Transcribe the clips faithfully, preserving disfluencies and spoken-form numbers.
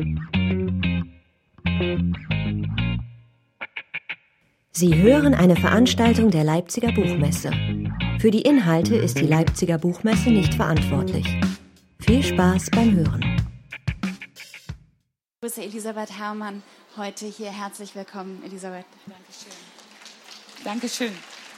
Sie hören eine Veranstaltung der Leipziger Buchmesse. Für die Inhalte ist die Leipziger Buchmesse nicht verantwortlich. Viel Spaß beim Hören. Ich begrüße Elisabeth Herrmann heute hier. Herzlich willkommen, Elisabeth. Dankeschön. Dankeschön.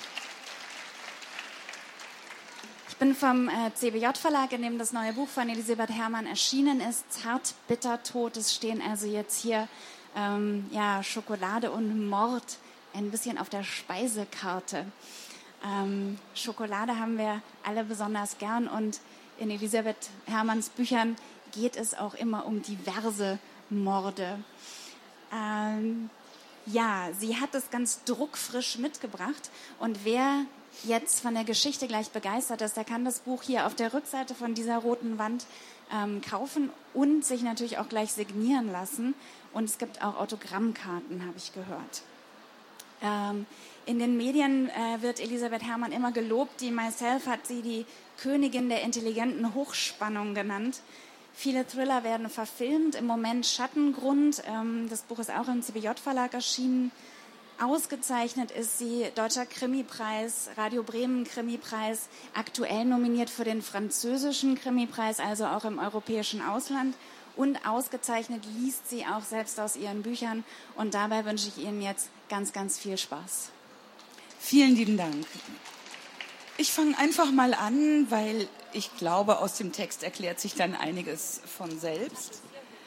Ich bin vom äh, C B J-Verlag, in dem das neue Buch von Elisabeth Herrmann erschienen ist. Zart, bitter, tot. Es stehen also jetzt hier ähm, ja, Schokolade und Mord ein bisschen auf der Speisekarte. Ähm, Schokolade haben wir alle besonders gern und in Elisabeth Herrmanns Büchern geht es auch immer um diverse Morde. Ähm, ja, sie hat es ganz druckfrisch mitgebracht und wer jetzt von der Geschichte gleich begeistert ist, der kann das Buch hier auf der Rückseite von dieser roten Wand ähm, kaufen und sich natürlich auch gleich signieren lassen. Und es gibt auch Autogrammkarten, habe ich gehört. Ähm, in den Medien äh, wird Elisabeth Herrmann immer gelobt. Die Myself hat sie die Königin der intelligenten Hochspannung genannt. Viele Thriller werden verfilmt. Im Moment Schattengrund. Ähm, das Buch ist auch im C B J-Verlag erschienen. Ausgezeichnet ist sie, Deutscher Krimipreis, Radio Bremen Krimipreis, aktuell nominiert für den französischen Krimipreis, also auch im europäischen Ausland. Und ausgezeichnet liest sie auch selbst aus ihren Büchern. Und dabei wünsche ich Ihnen jetzt ganz, ganz viel Spaß. Vielen lieben Dank. Ich fange einfach mal an, weil ich glaube, aus dem Text erklärt sich dann einiges von selbst.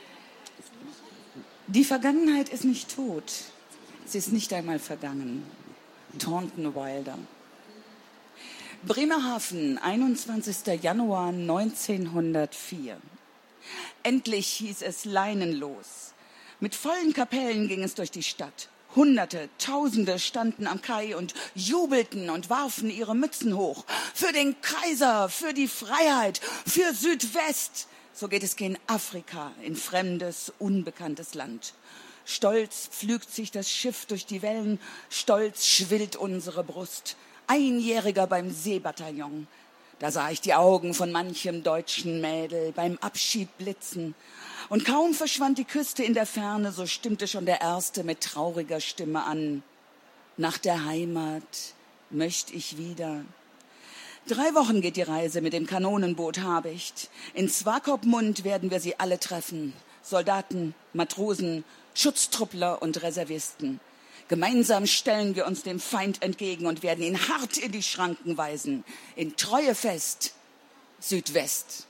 Die Vergangenheit ist nicht tot. Sie ist nicht einmal vergangen. Thornton Wilder. Bremerhaven, einundzwanzigster Januar neunzehnhundertvier. Endlich hieß es leinenlos. Mit vollen Kapellen ging es durch die Stadt. Hunderte, Tausende standen am Kai und jubelten und warfen ihre Mützen hoch. Für den Kaiser, für die Freiheit, für Südwest. So geht es gen Afrika, in fremdes, unbekanntes Land. Stolz pflügt sich das Schiff durch die Wellen, stolz schwillt unsere Brust. Einjähriger beim Seebataillon. Da sah ich die Augen von manchem deutschen Mädel beim Abschied blitzen. Und kaum verschwand die Küste in der Ferne, so stimmte schon der Erste mit trauriger Stimme an. Nach der Heimat möcht ich wieder. Drei Wochen geht die Reise mit dem Kanonenboot Habicht. In Swakopmund werden wir sie alle treffen. Soldaten, Matrosen, Schutztruppler und Reservisten. Gemeinsam stellen wir uns dem Feind entgegen und werden ihn hart in die Schranken weisen. In Treue fest, Südwest.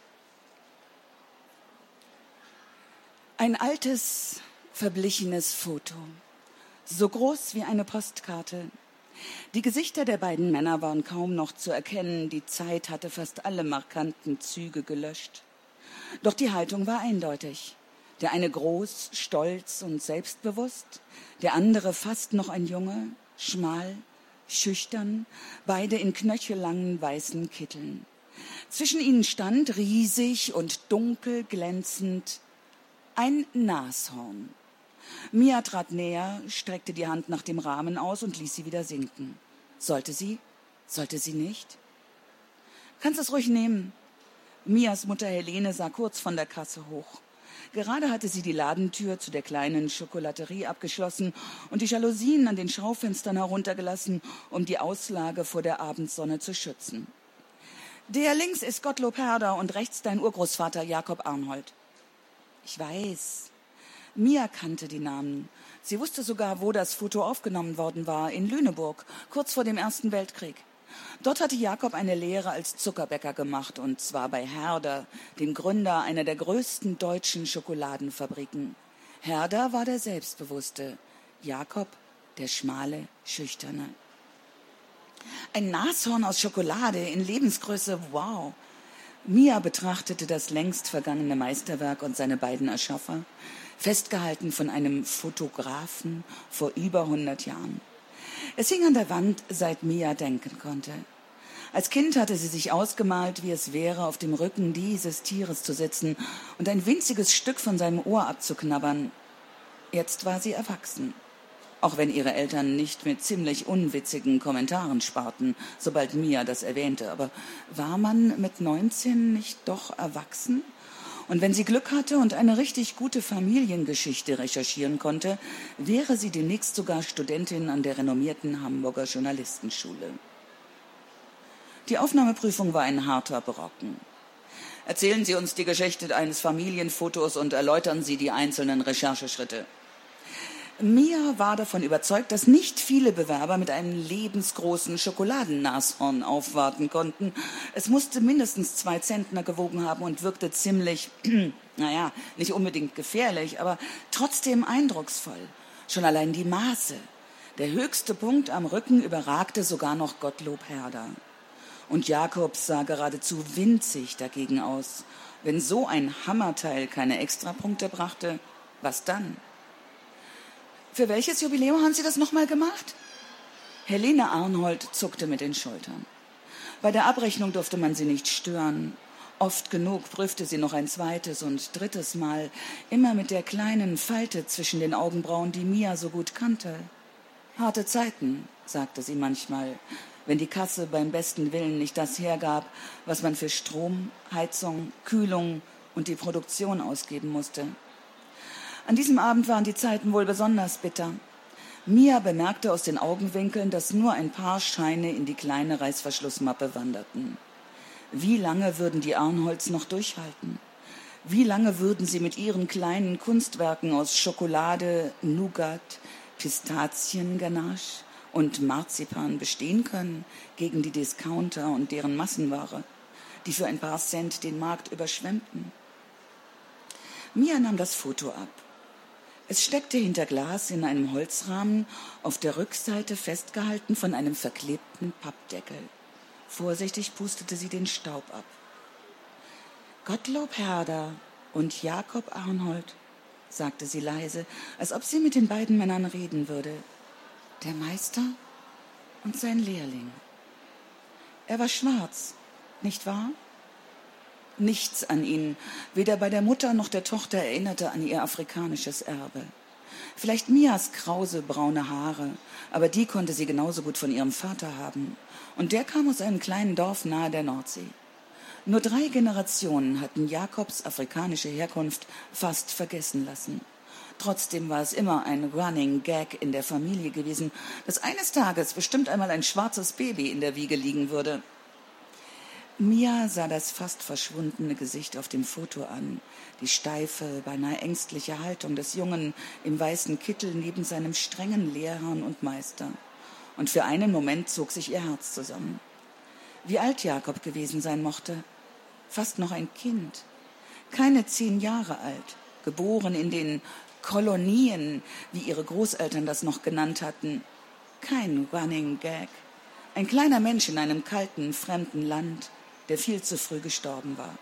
Ein altes, verblichenes Foto. So groß wie eine Postkarte. Die Gesichter der beiden Männer waren kaum noch zu erkennen. Die Zeit hatte fast alle markanten Züge gelöscht. Doch die Haltung war eindeutig. Der eine groß, stolz und selbstbewusst, der andere fast noch ein Junge, schmal, schüchtern, beide in knöchellangen weißen Kitteln. Zwischen ihnen stand, riesig und dunkel glänzend, ein Nashorn. Mia trat näher, streckte die Hand nach dem Rahmen aus und ließ sie wieder sinken. Sollte sie? Sollte sie nicht? Kannst es ruhig nehmen. Mias Mutter Helene sah kurz von der Kasse hoch. Gerade hatte sie die Ladentür zu der kleinen Schokolaterie abgeschlossen und die Jalousien an den Schaufenstern heruntergelassen, um die Auslage vor der Abendsonne zu schützen. Der links ist Gottlob Herder und rechts dein Urgroßvater Jakob Arnhold. Ich weiß. Mia kannte die Namen. Sie wusste sogar, wo das Foto aufgenommen worden war, in Lüneburg, kurz vor dem Ersten Weltkrieg. Dort hatte Jakob eine Lehre als Zuckerbäcker gemacht, und zwar bei Herder, dem Gründer einer der größten deutschen Schokoladenfabriken. Herder war der Selbstbewusste, Jakob der schmale, schüchterne. Ein Nashorn aus Schokolade in Lebensgröße, wow! Mia betrachtete das längst vergangene Meisterwerk und seine beiden Erschaffer, festgehalten von einem Fotografen vor über hundert Jahren. Es hing an der Wand, seit Mia denken konnte. Als Kind hatte sie sich ausgemalt, wie es wäre, auf dem Rücken dieses Tieres zu sitzen und ein winziges Stück von seinem Ohr abzuknabbern. Jetzt war sie erwachsen. Auch wenn ihre Eltern nicht mit ziemlich unwitzigen Kommentaren sparten, sobald Mia das erwähnte. Aber war man mit neunzehn nicht doch erwachsen Und wenn sie Glück hatte und eine richtig gute Familiengeschichte recherchieren konnte, wäre sie demnächst sogar Studentin an der renommierten Hamburger Journalistenschule. Die Aufnahmeprüfung war ein harter Brocken. Erzählen Sie uns die Geschichte eines Familienfotos und erläutern Sie die einzelnen Rechercheschritte. Mia war davon überzeugt, dass nicht viele Bewerber mit einem lebensgroßen Schokoladennashorn aufwarten konnten. Es musste mindestens zwei Zentner gewogen haben und wirkte ziemlich, naja, nicht unbedingt gefährlich, aber trotzdem eindrucksvoll. Schon allein die Maße. Der höchste Punkt am Rücken überragte sogar noch Gottlob Herder. Und Jakobs sah geradezu winzig dagegen aus. Wenn so ein Hammerteil keine Extrapunkte brachte, was dann? Für welches Jubiläum haben Sie das nochmal gemacht? Helene Arnhold zuckte mit den Schultern. Bei der Abrechnung durfte man sie nicht stören. Oft genug prüfte sie noch ein zweites und drittes Mal, immer mit der kleinen Falte zwischen den Augenbrauen, die Mia so gut kannte. Harte Zeiten, sagte sie manchmal, wenn die Kasse beim besten Willen nicht das hergab, was man für Strom, Heizung, Kühlung und die Produktion ausgeben musste. An diesem Abend waren die Zeiten wohl besonders bitter. Mia bemerkte aus den Augenwinkeln, dass nur ein paar Scheine in die kleine Reißverschlussmappe wanderten. Wie lange würden die Arnholds noch durchhalten? Wie lange würden sie mit ihren kleinen Kunstwerken aus Schokolade, Nougat, Pistazienganache und Marzipan bestehen können gegen die Discounter und deren Massenware, die für ein paar Cent den Markt überschwemmten? Mia nahm das Foto ab. Es steckte hinter Glas in einem Holzrahmen, auf der Rückseite festgehalten von einem verklebten Pappdeckel. Vorsichtig pustete sie den Staub ab. Gottlob Herder und Jakob Arnhold, sagte sie leise, als ob sie mit den beiden Männern reden würde. Der Meister und sein Lehrling. Er war schwarz, nicht wahr? Nichts an ihn, weder bei der Mutter noch der Tochter, erinnerte an ihr afrikanisches Erbe. Vielleicht Mias krause, braune Haare, aber die konnte sie genauso gut von ihrem Vater haben. Und der kam aus einem kleinen Dorf nahe der Nordsee. Nur drei Generationen hatten Jakobs afrikanische Herkunft fast vergessen lassen. Trotzdem war es immer ein Running Gag in der Familie gewesen, dass eines Tages bestimmt einmal ein schwarzes Baby in der Wiege liegen würde. Mia sah das fast verschwundene Gesicht auf dem Foto an, die steife, beinahe ängstliche Haltung des Jungen im weißen Kittel neben seinem strengen Lehrherrn und Meister. Und für einen Moment zog sich ihr Herz zusammen. Wie alt Jakob gewesen sein mochte? Fast noch ein Kind. Keine zehn Jahre alt, geboren in den Kolonien, wie ihre Großeltern das noch genannt hatten. Kein Running Gag. Ein kleiner Mensch in einem kalten, fremden Land, der viel zu früh gestorben war.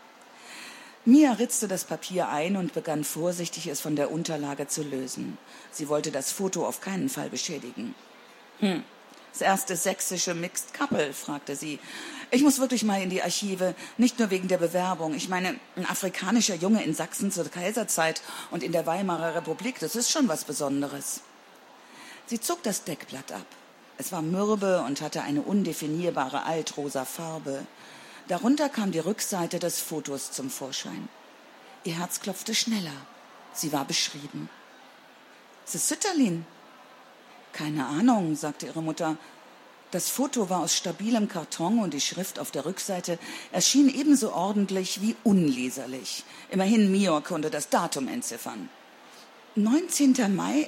Mia ritzte das Papier ein und begann vorsichtig, es von der Unterlage zu lösen. Sie wollte das Foto auf keinen Fall beschädigen. Hm, das erste sächsische Mixed Couple, fragte sie. Ich muss wirklich mal in die Archive, nicht nur wegen der Bewerbung. Ich meine, ein afrikanischer Junge in Sachsen zur Kaiserzeit und in der Weimarer Republik, das ist schon was Besonderes. Sie zog das Deckblatt ab. Es war mürbe und hatte eine undefinierbare altrosa Farbe. Darunter kam die Rückseite des Fotos zum Vorschein. Ihr Herz klopfte schneller. Sie war beschrieben. »Ist es Sütterlin?« »Keine Ahnung«, sagte ihre Mutter. Das Foto war aus stabilem Karton und die Schrift auf der Rückseite erschien ebenso ordentlich wie unleserlich. Immerhin Mia konnte das Datum entziffern. neunzehnten Mai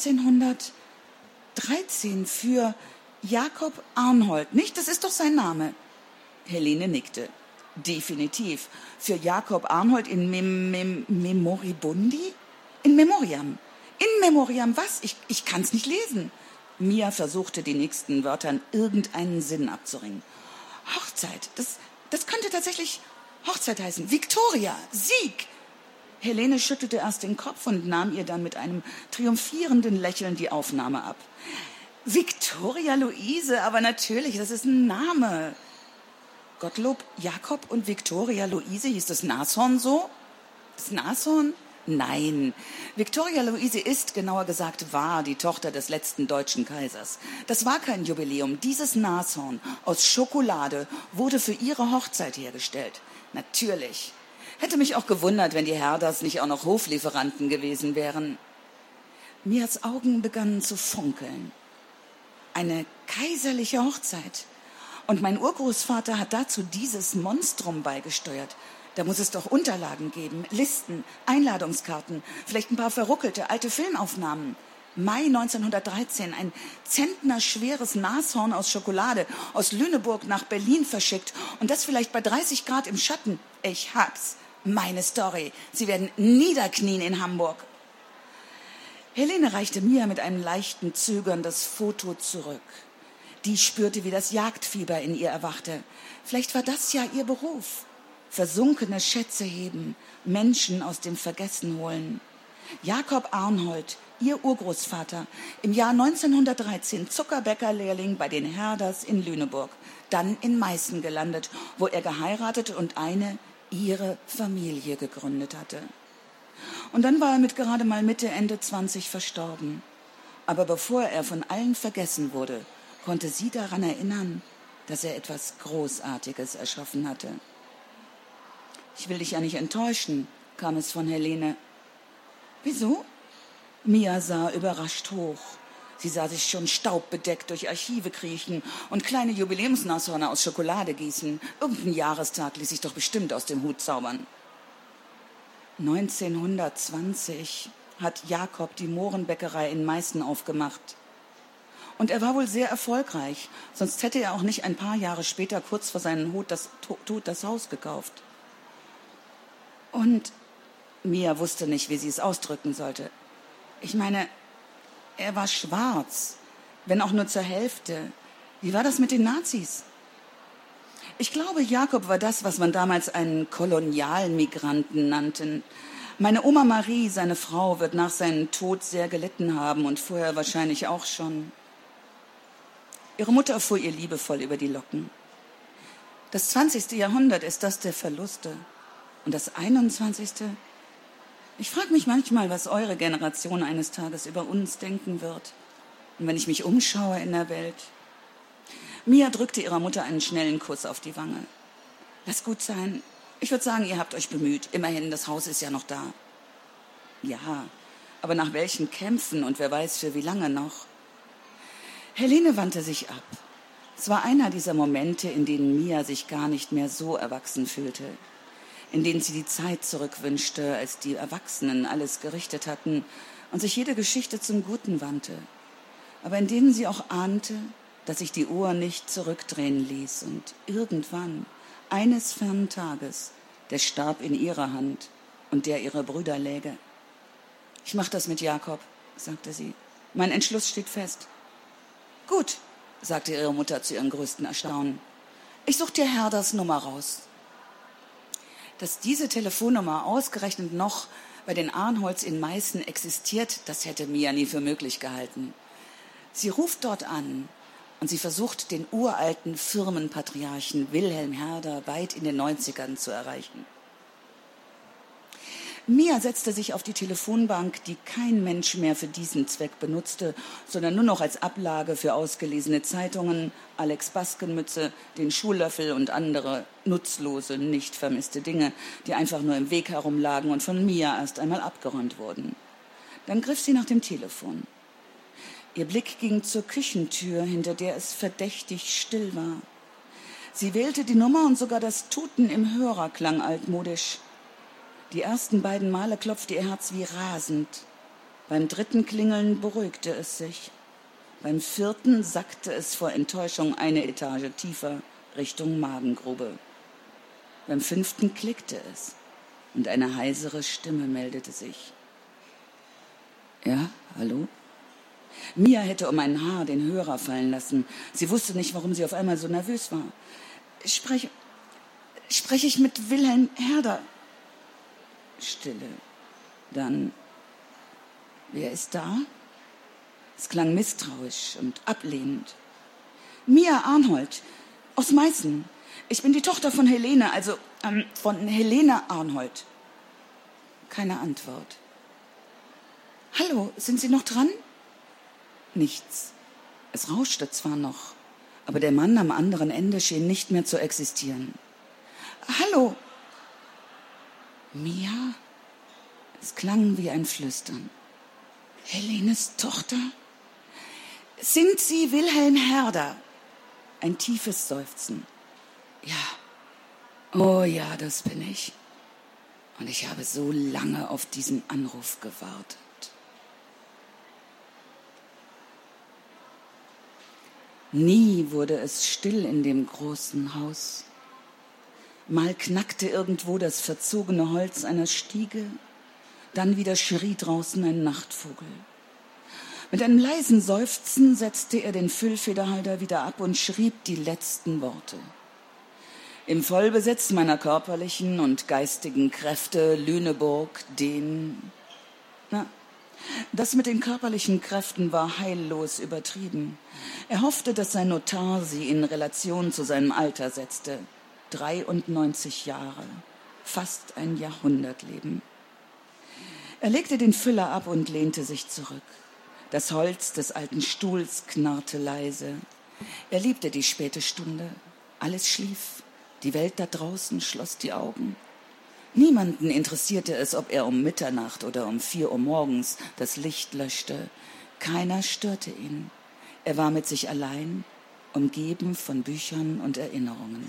neunzehnhundertdreizehn für Jakob Arnhold, nicht? Das ist doch sein Name. Helene nickte. Definitiv. Für Jakob Arnhold in Mem Mem Memoribundi? In Memoriam. In Memoriam was? Ich, ich kann's nicht lesen. Mia versuchte, den nächsten Wörtern irgendeinen Sinn abzuringen. Hochzeit. Das, das könnte tatsächlich Hochzeit heißen. Victoria. Sieg. Helene schüttelte erst den Kopf und nahm ihr dann mit einem triumphierenden Lächeln die Aufnahme ab. Victoria Luise, aber natürlich, das ist ein Name. Gottlob Jakob und Victoria Luise, hieß das Nashorn so? Das Nashorn? Nein. Victoria Luise ist, genauer gesagt, war die Tochter des letzten deutschen Kaisers. Das war kein Jubiläum. Dieses Nashorn aus Schokolade wurde für ihre Hochzeit hergestellt. Natürlich. Hätte mich auch gewundert, wenn die Herders nicht auch noch Hoflieferanten gewesen wären. Mias Augen begannen zu funkeln. Eine kaiserliche Hochzeit. Und mein Urgroßvater hat dazu dieses Monstrum beigesteuert. Da muss es doch Unterlagen geben, Listen, Einladungskarten, vielleicht ein paar verruckelte alte Filmaufnahmen. Mai neunzehnhundertdreizehn, ein zentnerschweres Nashorn aus Schokolade aus Lüneburg nach Berlin verschickt. Und das vielleicht bei dreißig Grad im Schatten. Ich hab's. Meine Story. Sie werden niederknien in Hamburg. Helene reichte Mia mit einem leichten Zögern das Foto zurück. Die spürte, wie das Jagdfieber in ihr erwachte. Vielleicht war das ja ihr Beruf. Versunkene Schätze heben, Menschen aus dem Vergessen holen. Jakob Arnhold, ihr Urgroßvater, im Jahr neunzehnhundertdreizehn Zuckerbäckerlehrling bei den Herders in Lüneburg, dann in Meißen gelandet, wo er geheiratet und eine, ihre Familie gegründet hatte. Und dann war er mit gerade mal Mitte, Ende zwanzig verstorben. Aber bevor er von allen vergessen wurde, konnte sie daran erinnern, dass er etwas Großartiges erschaffen hatte. Ich will dich ja nicht enttäuschen, kam es von Helene. Wieso? Mia sah überrascht hoch. Sie sah sich schon staubbedeckt durch Archive kriechen und kleine Jubiläumsnashörner aus Schokolade gießen. Irgendein Jahrestag ließ sich doch bestimmt aus dem Hut zaubern. neunzehnhundertzwanzig hat Jakob die Mohrenbäckerei in Meißen aufgemacht. Und er war wohl sehr erfolgreich, sonst hätte er auch nicht ein paar Jahre später kurz vor seinem Tod das, Tod das Haus gekauft. Und Mia wusste nicht, wie sie es ausdrücken sollte. Ich meine, er war schwarz, wenn auch nur zur Hälfte. Wie war das mit den Nazis? Ich glaube, Jakob war das, was man damals einen Kolonialmigranten nannten. Meine Oma Marie, seine Frau, wird nach seinem Tod sehr gelitten haben und vorher wahrscheinlich auch schon. Ihre Mutter fuhr ihr liebevoll über die Locken. Das zwanzigste Jahrhundert ist das der Verluste. Und das einundzwanzigste? Ich frage mich manchmal, was eure Generation eines Tages über uns denken wird. Und wenn ich mich umschaue in der Welt. Mia drückte ihrer Mutter einen schnellen Kuss auf die Wange. Lass gut sein. Ich würde sagen, ihr habt euch bemüht. Immerhin, das Haus ist ja noch da. Ja, aber nach welchen Kämpfen und wer weiß für wie lange noch? Helene wandte sich ab. Es war einer dieser Momente, in denen Mia sich gar nicht mehr so erwachsen fühlte. In denen sie die Zeit zurückwünschte, als die Erwachsenen alles gerichtet hatten und sich jede Geschichte zum Guten wandte. Aber in denen sie auch ahnte, dass sich die Uhr nicht zurückdrehen ließ und irgendwann, eines fernen Tages, der Stab in ihrer Hand und der ihrer Brüder läge. Ich mach das mit Jakob, sagte sie. Mein Entschluss steht fest. Gut, sagte ihre Mutter zu ihrem größten Erstaunen. Ich such dir Herders Nummer raus. Dass diese Telefonnummer ausgerechnet noch bei den Arnholds in Meißen existiert, das hätte Mia nie für möglich gehalten. Sie ruft dort an und sie versucht, den uralten Firmenpatriarchen Wilhelm Herder weit in den neunzigern zu erreichen. Mia setzte sich auf die Telefonbank, die kein Mensch mehr für diesen Zweck benutzte, sondern nur noch als Ablage für ausgelesene Zeitungen, Alex Baskenmütze, den Schuhlöffel und andere nutzlose, nicht vermisste Dinge, die einfach nur im Weg herumlagen und von Mia erst einmal abgeräumt wurden. Dann griff sie nach dem Telefon. Ihr Blick ging zur Küchentür, hinter der es verdächtig still war. Sie wählte die Nummer und sogar das Tuten im Hörer klang altmodisch. Die ersten beiden Male klopfte ihr Herz wie rasend. Beim dritten Klingeln beruhigte es sich. Beim vierten sackte es vor Enttäuschung eine Etage tiefer Richtung Magengrube. Beim fünften klickte es und eine heisere Stimme meldete sich. Ja, hallo? Mia hätte um ein Haar den Hörer fallen lassen. Sie wusste nicht, warum sie auf einmal so nervös war. Spreche, spreche ich mit Wilhelm Herder? Stille. Dann, wer ist da? Es klang misstrauisch und ablehnend. Mia Arnhold, aus Meißen. Ich bin die Tochter von Helene, also ähm, von Helene Arnhold. Keine Antwort. Hallo, sind Sie noch dran? Nichts. Es rauschte zwar noch, aber der Mann am anderen Ende schien nicht mehr zu existieren. Hallo. Mia? Es klang wie ein Flüstern. Helenes Tochter? Sind Sie Wilhelm Herder? Ein tiefes Seufzen. Ja. Oh ja, das bin ich. Und ich habe so lange auf diesen Anruf gewartet. Nie wurde es still in dem großen Haus. Mal knackte irgendwo das verzogene Holz einer Stiege, dann wieder schrie draußen ein Nachtvogel. Mit einem leisen Seufzen setzte er den Füllfederhalter wieder ab und schrieb die letzten Worte. Im Vollbesitz meiner körperlichen und geistigen Kräfte Lüneburg den... Na, das mit den körperlichen Kräften war heillos übertrieben. Er hoffte, dass sein Notar sie in Relation zu seinem Alter setzte. dreiundneunzig Jahre, fast ein Jahrhundertleben. Er legte den Füller ab und lehnte sich zurück. Das Holz des alten Stuhls knarrte leise. Er liebte die späte Stunde. Alles schlief. Die Welt da draußen schloss die Augen. Niemanden interessierte es, ob er um Mitternacht oder um vier Uhr morgens das Licht löschte. Keiner störte ihn. Er war mit sich allein, umgeben von Büchern und Erinnerungen.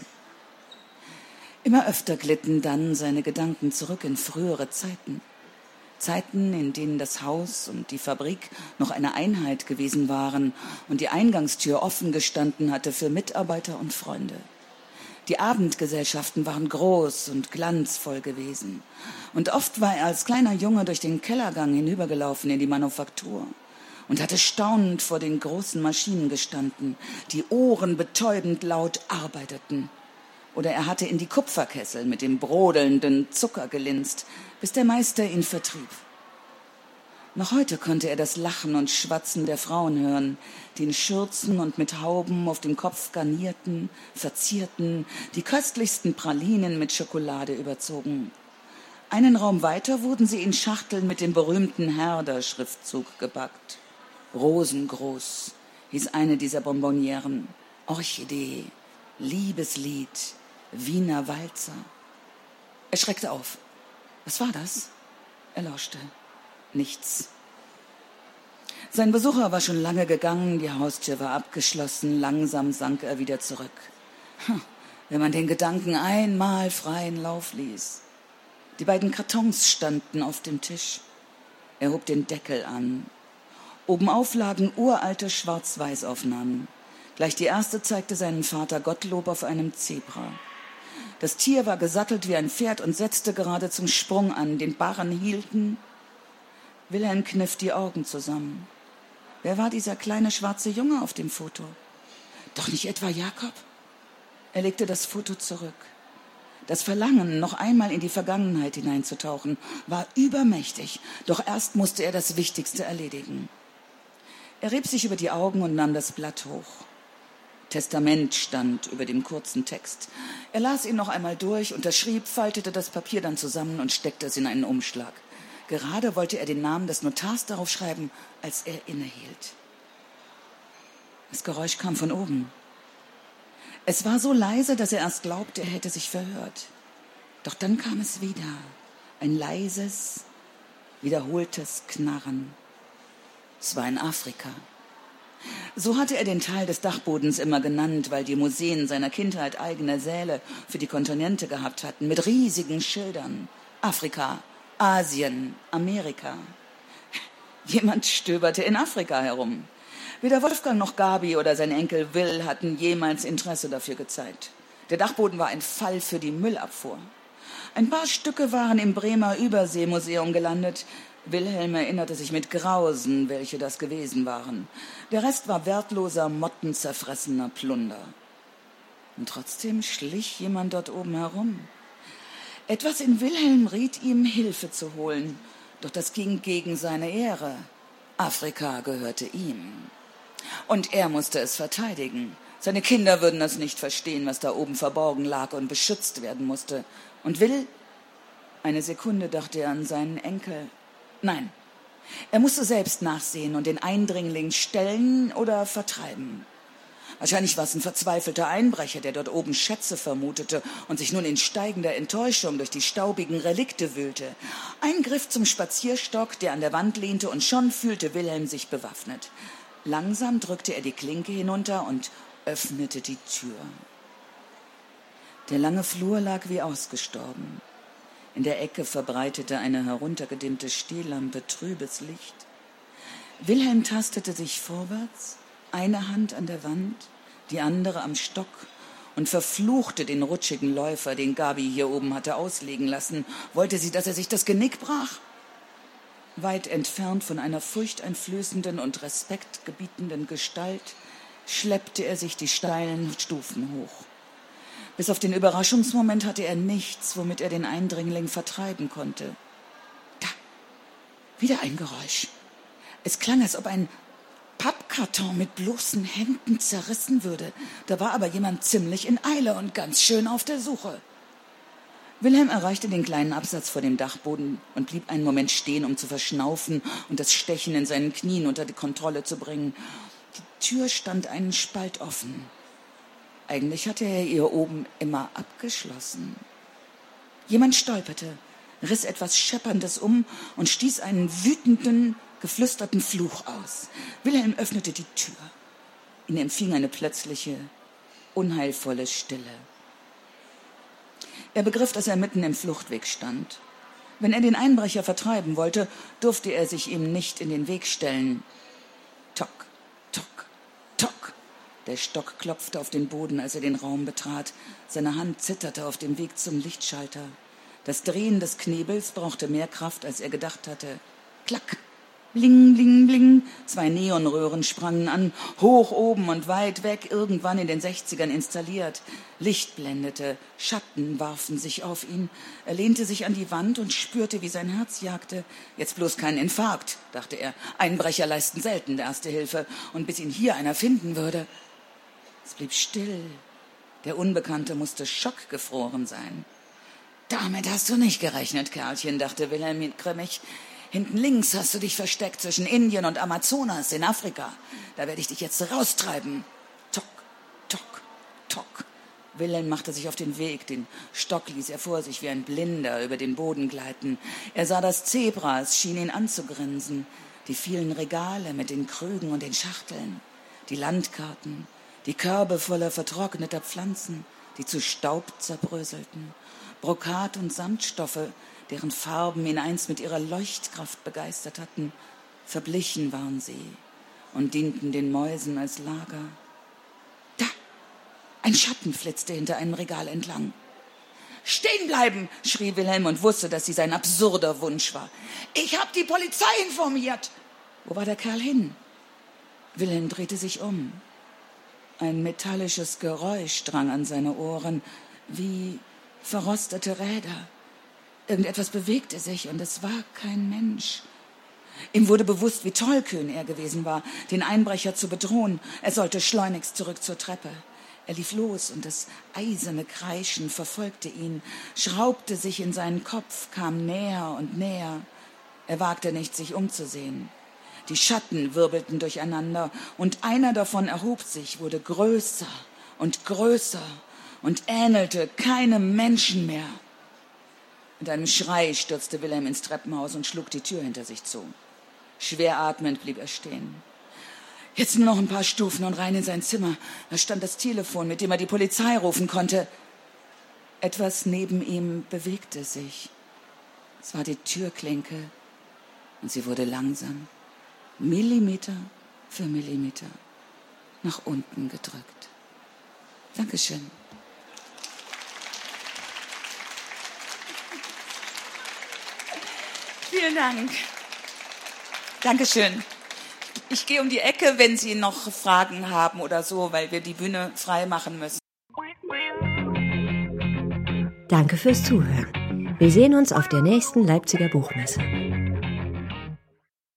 Immer öfter glitten dann seine Gedanken zurück in frühere Zeiten. Zeiten, in denen das Haus und die Fabrik noch eine Einheit gewesen waren und die Eingangstür offen gestanden hatte für Mitarbeiter und Freunde. Die Abendgesellschaften waren groß und glanzvoll gewesen. Und oft war er als kleiner Junge durch den Kellergang hinübergelaufen in die Manufaktur und hatte staunend vor den großen Maschinen gestanden, die ohrenbetäubend laut arbeiteten. Oder er hatte in die Kupferkessel mit dem brodelnden Zucker gelinst, bis der Meister ihn vertrieb. Noch heute konnte er das Lachen und Schwatzen der Frauen hören, die in Schürzen und mit Hauben auf dem Kopf garnierten, verzierten, die köstlichsten Pralinen mit Schokolade überzogen. Einen Raum weiter wurden sie in Schachteln mit dem berühmten Herder-Schriftzug gepackt. Rosengroß hieß eine dieser Bonbonieren, Orchidee, Liebeslied, Wiener Walzer. Er schreckte auf. Was war das? Er lauschte. Nichts. Sein Besucher war schon lange gegangen, die Haustür war abgeschlossen, langsam sank er wieder zurück. Hm, wenn man den Gedanken einmal freien Lauf ließ. Die beiden Kartons standen auf dem Tisch. Er hob den Deckel an. Obenauf lagen uralte Schwarz-Weiß-Aufnahmen. Gleich die erste zeigte seinen Vater Gottlob auf einem Zebra. Das Tier war gesattelt wie ein Pferd und setzte gerade zum Sprung an. Den Barren hielten. Wilhelm kniff die Augen zusammen. Wer war dieser kleine schwarze Junge auf dem Foto? Doch nicht etwa Jakob? Er legte das Foto zurück. Das Verlangen, noch einmal in die Vergangenheit hineinzutauchen, war übermächtig. Doch erst musste er das Wichtigste erledigen. Er rieb sich über die Augen und nahm das Blatt hoch. Testament stand über dem kurzen Text. Er las ihn noch einmal durch, unterschrieb, faltete das Papier dann zusammen und steckte es in einen Umschlag. Gerade wollte er den Namen des Notars darauf schreiben, als er innehielt. Das Geräusch kam von oben. Es war so leise, dass er erst glaubte, er hätte sich verhört. Doch dann kam es wieder. Ein leises, wiederholtes Knarren. Es war in Afrika. So hatte er den Teil des Dachbodens immer genannt, weil die Museen seiner Kindheit eigene Säle für die Kontinente gehabt hatten, mit riesigen Schildern. Afrika, Asien, Amerika. Jemand stöberte in Afrika herum. Weder Wolfgang noch Gabi oder sein Enkel Will hatten jemals Interesse dafür gezeigt. Der Dachboden war ein Fall für die Müllabfuhr. Ein paar Stücke waren im Bremer Überseemuseum gelandet. Wilhelm erinnerte sich mit Grausen, welche das gewesen waren. Der Rest war wertloser, mottenzerfressener Plunder. Und trotzdem schlich jemand dort oben herum. Etwas in Wilhelm riet ihm, Hilfe zu holen. Doch das ging gegen seine Ehre. Afrika gehörte ihm. Und er musste es verteidigen. Seine Kinder würden das nicht verstehen, was da oben verborgen lag und beschützt werden musste. Und Will? Eine Sekunde dachte er an seinen Enkel. Nein, er musste selbst nachsehen und den Eindringling stellen oder vertreiben. Wahrscheinlich war es ein verzweifelter Einbrecher, der dort oben Schätze vermutete und sich nun in steigender Enttäuschung durch die staubigen Relikte wühlte. Ein Griff zum Spazierstock, der an der Wand lehnte, und schon fühlte Wilhelm sich bewaffnet. Langsam drückte er die Klinke hinunter und öffnete die Tür. Der lange Flur lag wie ausgestorben. In der Ecke verbreitete eine heruntergedimmte Stehlampe trübes Licht. Wilhelm tastete sich vorwärts, eine Hand an der Wand, die andere am Stock, und verfluchte den rutschigen Läufer, den Gabi hier oben hatte auslegen lassen. Wollte sie, dass er sich das Genick brach? Weit entfernt von einer furchteinflößenden und respektgebietenden Gestalt schleppte er sich die steilen Stufen hoch. Bis auf den Überraschungsmoment hatte er nichts, womit er den Eindringling vertreiben konnte. Da, wieder ein Geräusch. Es klang, als ob ein Pappkarton mit bloßen Händen zerrissen würde. Da war aber jemand ziemlich in Eile und ganz schön auf der Suche. Wilhelm erreichte den kleinen Absatz vor dem Dachboden und blieb einen Moment stehen, um zu verschnaufen und das Stechen in seinen Knien unter die Kontrolle zu bringen. Die Tür stand einen Spalt offen. Eigentlich hatte er ihr oben immer abgeschlossen. Jemand stolperte, riss etwas Schepperndes um und stieß einen wütenden, geflüsterten Fluch aus. Wilhelm öffnete die Tür. Ihn empfing eine plötzliche, unheilvolle Stille. Er begriff, dass er mitten im Fluchtweg stand. Wenn er den Einbrecher vertreiben wollte, durfte er sich ihm nicht in den Weg stellen. Tock, tock, tock. Der Stock klopfte auf den Boden, als er den Raum betrat. Seine Hand zitterte auf dem Weg zum Lichtschalter. Das Drehen des Knebels brauchte mehr Kraft, als er gedacht hatte. Klack, bling, bling, bling. Zwei Neonröhren sprangen an, hoch oben und weit weg, irgendwann in den sechzigern installiert. Licht blendete, Schatten warfen sich auf ihn. Er lehnte sich an die Wand und spürte, wie sein Herz jagte. Jetzt bloß kein Infarkt, dachte er. Einbrecher leisten selten Erste Hilfe. Und bis ihn hier einer finden würde. Es blieb still. Der Unbekannte musste schockgefroren sein. Damit hast du nicht gerechnet, Kerlchen, dachte Wilhelm grimmig. Hinten links hast du dich versteckt zwischen Indien und Amazonas in Afrika. Da werde ich dich jetzt raustreiben. Tock, tock, tock. Wilhelm machte sich auf den Weg. Den Stock ließ er vor sich wie ein Blinder über den Boden gleiten. Er sah das Zebra, es schien ihn anzugrinsen. Die vielen Regale mit den Krügen und den Schachteln. Die Landkarten. Die Körbe voller vertrockneter Pflanzen, die zu Staub zerbröselten. Brokat und Samtstoffe, deren Farben ihn einst mit ihrer Leuchtkraft begeistert hatten. Verblichen waren sie und dienten den Mäusen als Lager. Da! Ein Schatten flitzte hinter einem Regal entlang. »Stehen bleiben!« schrie Wilhelm und wusste, dass dies ein absurder Wunsch war. »Ich habe die Polizei informiert!« Wo war der Kerl hin? Wilhelm drehte sich um. Ein metallisches Geräusch drang an seine Ohren, wie verrostete Räder. Irgendetwas bewegte sich, und es war kein Mensch. Ihm wurde bewusst, wie tollkühn er gewesen war, den Einbrecher zu bedrohen. Er sollte schleunigst zurück zur Treppe. Er lief los, und das eiserne Kreischen verfolgte ihn, schraubte sich in seinen Kopf, kam näher und näher. Er wagte nicht, sich umzusehen. Die Schatten wirbelten durcheinander, und einer davon erhob sich, wurde größer und größer und ähnelte keinem Menschen mehr. Mit einem Schrei stürzte Wilhelm ins Treppenhaus und schlug die Tür hinter sich zu. Schwer atmend blieb er stehen. Jetzt nur noch ein paar Stufen und rein in sein Zimmer. Da stand das Telefon, mit dem er die Polizei rufen konnte. Etwas neben ihm bewegte sich. Es war die Türklinke, und sie wurde langsam, Millimeter für Millimeter, nach unten gedrückt. Dankeschön. Vielen Dank. Dankeschön. Ich gehe um die Ecke, wenn Sie noch Fragen haben oder so, weil wir die Bühne frei machen müssen. Danke fürs Zuhören. Wir sehen uns auf der nächsten Leipziger Buchmesse.